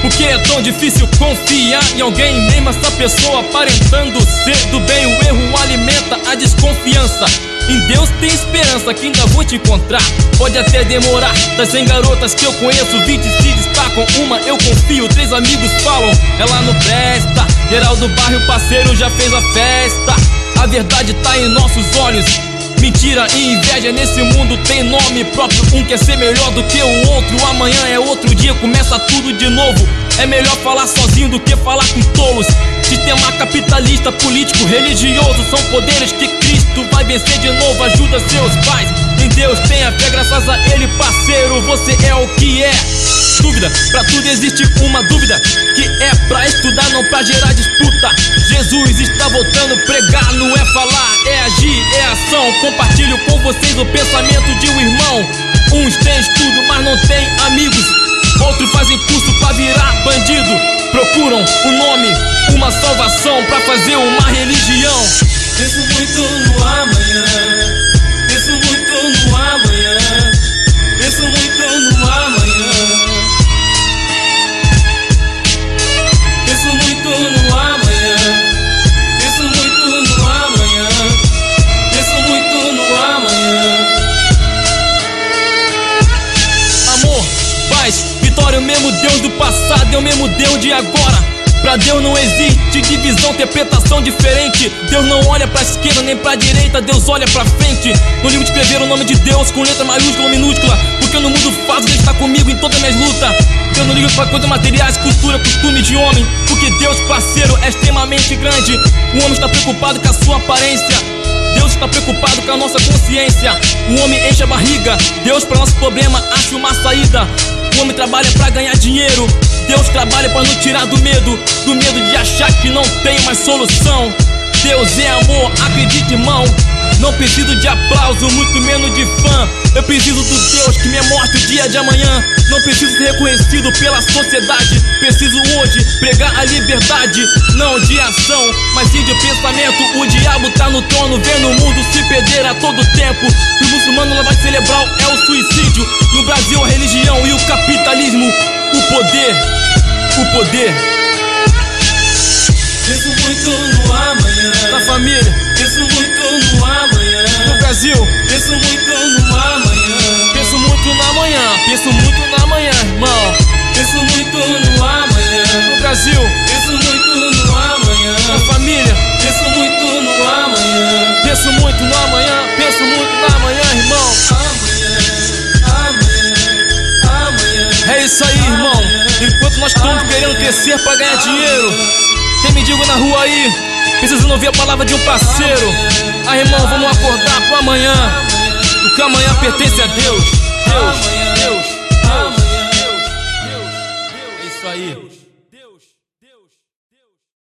Por que é tão difícil confiar em alguém, mesmo essa pessoa aparentando ser do bem? O erro alimenta a desconfiança. Em Deus tem esperança que ainda vou te encontrar. Pode até demorar, das 100 garotas que eu conheço, 20 se destacam, uma eu confio, 3 amigos falam, ela não presta. Geral do bairro parceiro já fez a festa. A verdade tá em nossos olhos. Mentira e inveja nesse mundo tem nome próprio. Um quer ser melhor do que o outro. Amanhã é outro dia, começa tudo de novo. É melhor falar sozinho do que falar com tolos. Sistema capitalista, político, religioso são poderes que Cristo vai vencer de novo. Ajuda seus pais, em Deus tenha fé, graças a Ele, parceiro, você é o que é. Dúvida, pra tudo existe uma dúvida, que é pra estudar, não pra gerar disputa. Jesus está voltando, pregar não é falar, é agir, é ação. Compartilho com vocês o pensamento de um irmão. Uns têm estudo, mas não têm amigos. Outros fazem curso pra virar bandido. Procuram um nome, uma salvação pra fazer uma religião. Penso muito no amanhã, penso muito no amanhã, penso muito no amanhã, penso muito no amanhã, penso muito no amanhã, penso muito no amanhã. Amor, paz, vitória, é o mesmo Deus do passado, é o mesmo Deus de agora. Pra Deus não existe divisão, interpretação diferente. Deus não olha pra esquerda nem pra direita, Deus olha pra frente. No livro de escrever o nome de Deus com letra maiúscula ou minúscula, porque no mundo fácil Ele está comigo em todas as minhas lutas. Eu não ligo pra coisas materiais, cultura, costume de homem, porque Deus, parceiro, é extremamente grande. O homem está preocupado com a sua aparência, Deus está preocupado com a nossa consciência. O homem enche a barriga, Deus pra nosso problema acha uma saída. O homem trabalha pra ganhar dinheiro, Deus trabalha pra nos tirar do medo de achar que não tem mais solução. Deus é amor, acredite, irmão. Não preciso de aplauso, muito menos de fã. Eu preciso do Deus que me mostre o dia de amanhã. Não preciso ser reconhecido pela sociedade. Preciso hoje pregar a liberdade, não de ação, mas sim de pensamento. O diabo tá no trono, vendo o mundo se perder a todo tempo. E o muçulmano lá vai celebrar é o suicídio. No Brasil a religião e o capitalismo, o poder, o poder. Penso muito no amanhã, Na família, penso muito no amanhã, no Brasil, penso muito no amanhã, penso muito na manhã, penso muito na manhã, irmão. penso muito no amanhã, No Brasil, penso muito no amanhã, na família, penso muito no amanhã, penso muito no amanhã, penso muito na manhã, irmão. É isso aí, irmão. Enquanto nós estamos querendo crescer pra ganhar dinheiro, tem mendigo na rua aí, precisando ouvir a palavra de um parceiro. Ah, irmão, vamos acordar pro amanhã, porque amanhã pertence a Deus. Deus, Deus, Deus, Deus, Deus, Deus. É isso aí.